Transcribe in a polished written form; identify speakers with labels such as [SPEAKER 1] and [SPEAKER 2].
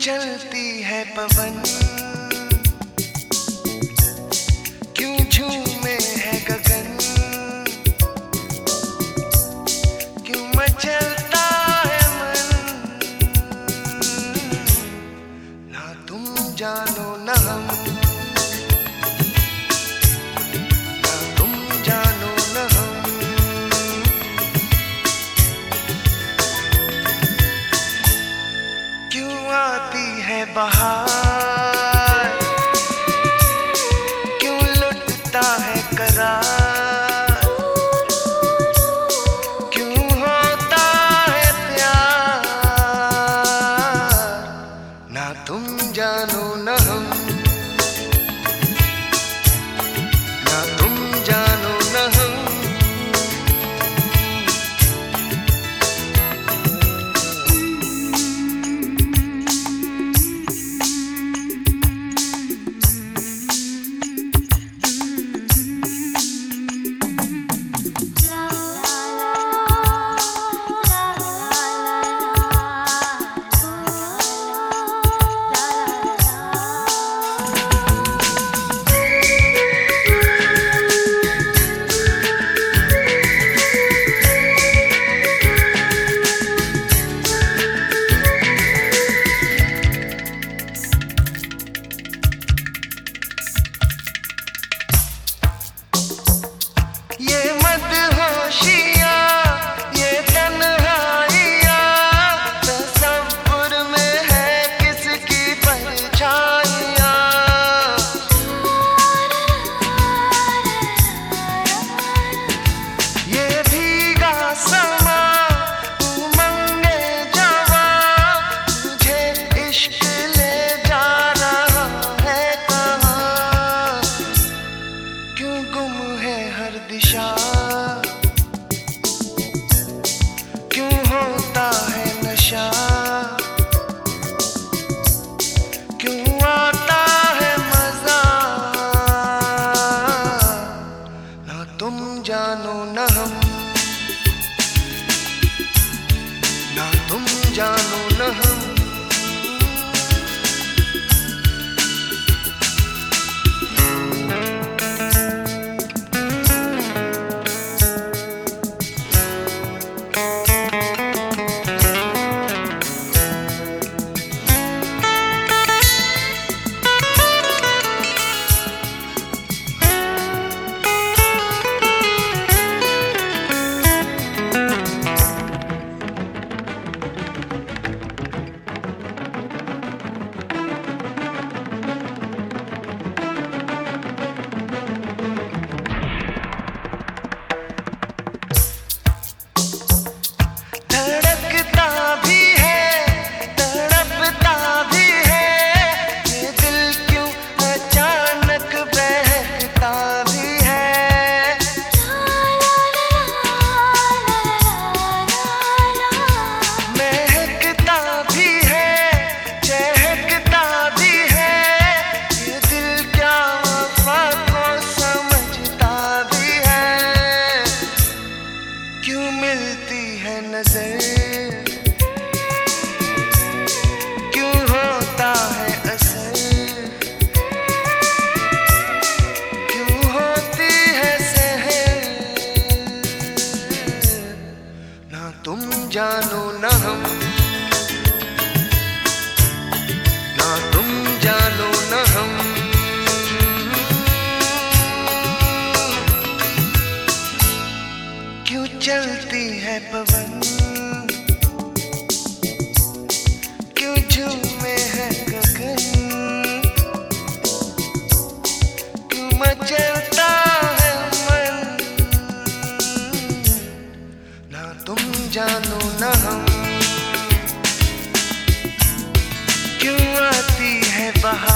[SPEAKER 1] चलती है पवन, क्यों झूमे है गगन, क्यों मचलता है मन। ना तुम जानो ना हम, ना तुम जानो ना हम। क्यों आती है बहार, क्यों लुटता है करार, क्यों होता है प्यार। ना तुम जानो ना हम, ना तुम जानो ना हम। ये मदहोशियाँ, ये तन्हाइयाँ, तसव्वुर में है किसकी परछाइयाँ। ये भीगा समा, उमंगे जवां, मुझे इश्क ले जा रहा है कहाँ। क्यों गुम है हर दिशा, क्यों होता है नशा, क्यों आता है मजा। ना तुम जानो ना हम, ना तुम जानो ना हम। क्यों मिलती है नजर, क्यों होता है असर, क्यों होती है सहर। ना तुम जानो ना हम, ना तुम जानो ना हम। क्यों चलती है पवन, क्यों झूमे है गगन, क्यों मचलता है मन। ना तुम जानो ना हम, क्यों आती है बहार।